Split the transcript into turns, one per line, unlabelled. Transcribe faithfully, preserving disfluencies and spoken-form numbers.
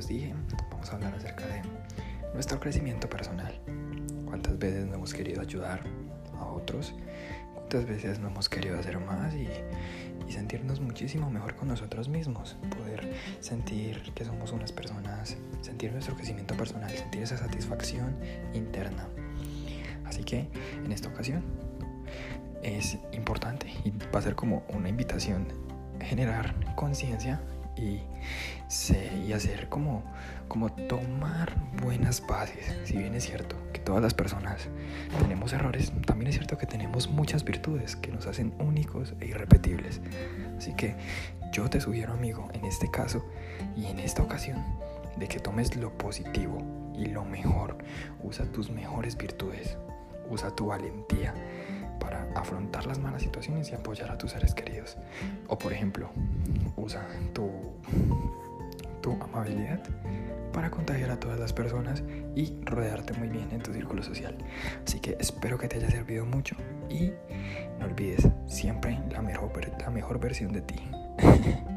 los dije, vamos a hablar acerca de nuestro crecimiento personal. ¿Cuántas veces no hemos querido ayudar a otros? ¿Cuántas veces no hemos querido hacer más y, y sentirnos muchísimo mejor con nosotros mismos? Poder sentir que somos unas personas, sentir nuestro crecimiento personal, sentir esa satisfacción interna. Así que en esta ocasión es importante y va a ser como una invitación generar conciencia y, y hacer como, como tomar buenas bases. Si bien es cierto que todas las personas tenemos errores, también es cierto que tenemos muchas virtudes que nos hacen únicos e irrepetibles. Así que yo te sugiero, amigo, en este caso y en esta ocasión, de que tomes lo positivo y lo mejor. Usa tus mejores virtudes, usa tu valentía para afrontar las malas situaciones y apoyar a tus seres queridos. O por ejemplo, usa tu, tu amabilidad para contagiar a todas las personas y rodearte muy bien en tu círculo social. Así que espero que te haya servido mucho y no olvides siempre la mejor, la mejor versión de ti.